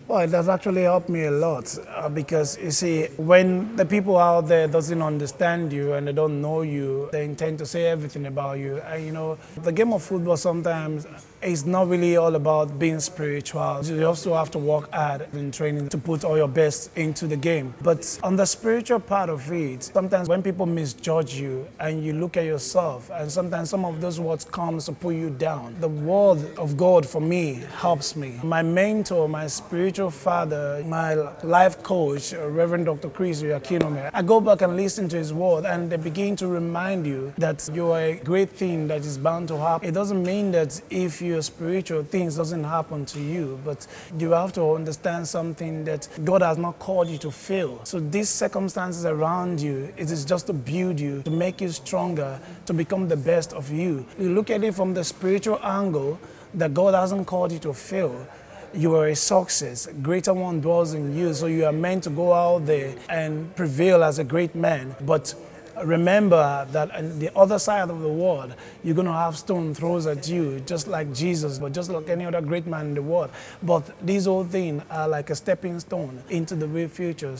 Well, it has actually helped me a lot because you see, when the people out there doesn't understand you and they don't know you, they intend to say everything about you. And the game of football sometimes is not really all about being spiritual. You also have to work hard in training to put all your best into the game. But on the spiritual part of it, sometimes when people misjudge you and you look at yourself, and sometimes some of those words come to pull you down. The word of God for me helps me. My mentor, my spiritual father, my life coach, Reverend Dr. Chris Yakinome, I go back and listen to his word and they begin to remind you that you are a great thing that is bound to happen. It doesn't mean that if you're spiritual, things doesn't happen to you, but you have to understand something that God has not called you to fail. So these circumstances around you, it is just to build you, to make you stronger, to become the best of you. You look at it from the spiritual angle that God hasn't called you to fail. You are a success. A greater one dwells in you. So you are meant to go out there and prevail as a great man. But remember that on the other side of the world, you're going to have stone thrown at you, just like Jesus, but just like any other great man in the world. But these whole things are like a stepping stone into the real future.